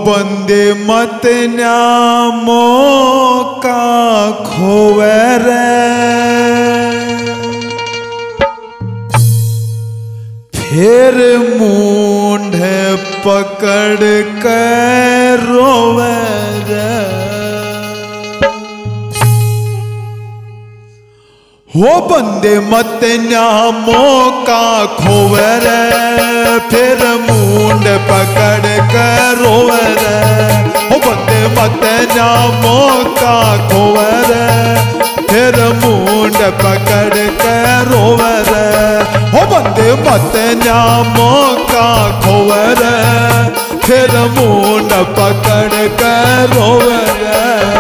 बंदे मत न्यामो का खोवे रे, फिर मूंढ पकड़ कर रोवे रे। हो बंदे मत न्यामो का खोवे रे, फिर मूंढ पकड़ कर रोवे रे। हो बंदे मत न्यामो का खोवे रे, फिर मूंढ पकड़ कर रोवे रे। हो बंदे मत न्यामो का खोवे रे, फिर मूंढ पकड़ कर रोवे रे।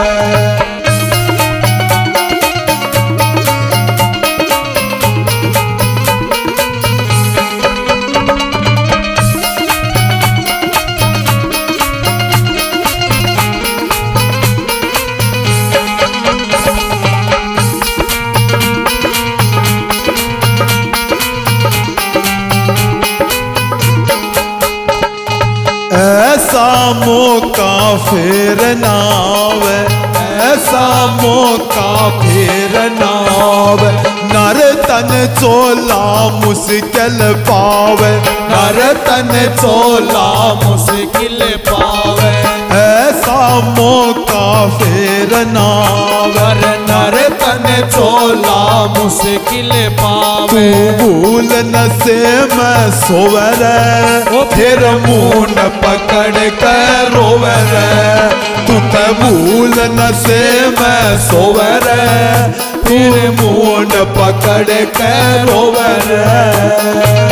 ऐसा मौका फिर ना आवे, ऐसा मौका फिर ना आवे। नर तन चोला मुश्किल पावे, नर तन चोला मुश्किल पावे। ऐसा मौका फिर ना आवे, नर तन चोला मुश्किल पावे। तू भूल न से मैं सोवे रे, फिर मूंढ पकड़ कर रोवे रे। तू तो भूल न से मैं सोवे रे, फिर मूंढ पकड़ कर रोवे रे।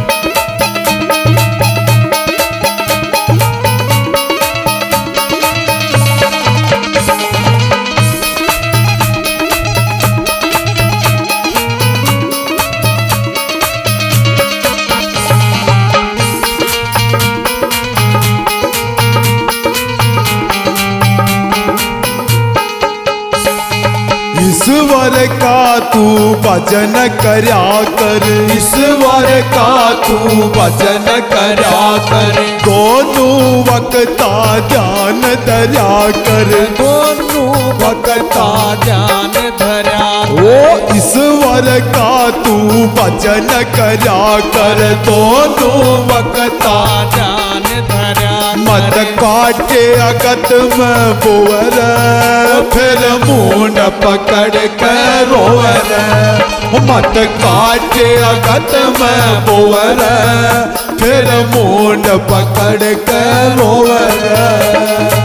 ईश्वर का तू भजन करया कर, ईश्वर का तू भजन करया कर। दोनों वक्ता ध्यान धर्या कर, दोनों वक्ता ध्यान धर्या। ओ ईश्वर का तू भजन करया कर, दोनों वक्ता ध्यान धर्या। मत काटे अगत में बोवर, फिर मूंढ पकड़ कर रोवे रे। मत काटे अगत में बोवर, फिर मूंढ पकड़ कर रोवे रे।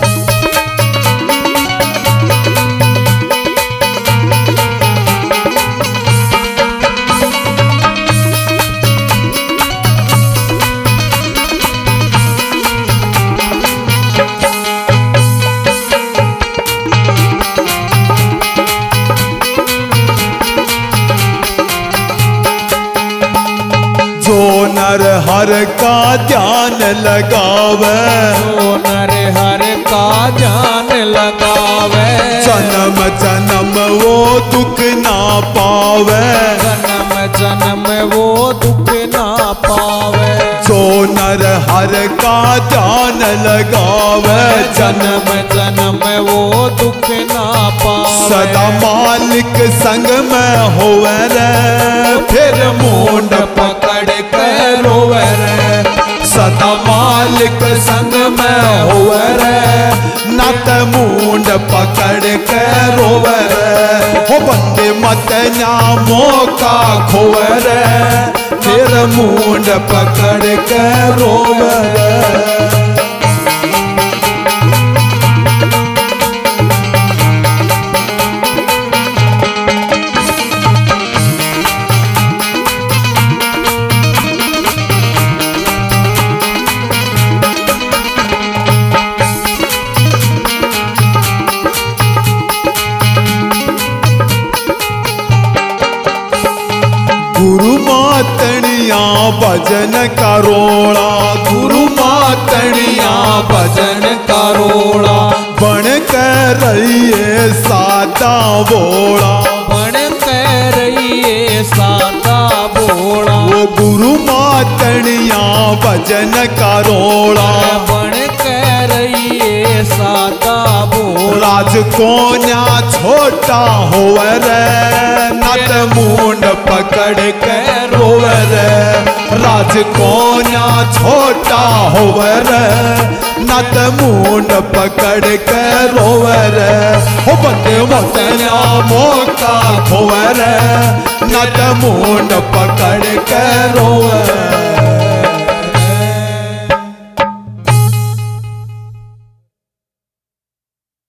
जो नर हर का ध्यान लगावे, जो नर हर का ध्यान लगावे। जन्म जन्म वो दुख ना पावे, जन्म जन्म वो दुख ना पावे। जो नर हर का ध्यान लगावे, जन्म जन्म वो दुख ना पावे। सदा मालिक संग में होवे रे, फिर मूंढ पकड़ कर रोवे रे। सदा मालिक संग में होवे रे, नत मूंढ पकड़ कर रोवे रे। हो बंदे मत न्यामो का खोवे रे, फिर मूंढ पकड़ कर रोवे रे। गुरु मातनिया भजन करोड़ा, गुरु मातनिया भजन करोड़ा। बन कर रहिए सादा बोड़ा, बन कर रहिए सादा बोड़ा। वो गुरु मातनिया भजन करोड़ा, बन कर सादा बोल। राज कोन्या छोटा होवे रे नत मुंड पकड़ के रोवे रे। राज कोन्या छोटा होवे रे नत मुंड पकड़ के रोवे रे। हो बंदे मोतया मौका खोवे रे नत मुंड पकड़ के रोवे।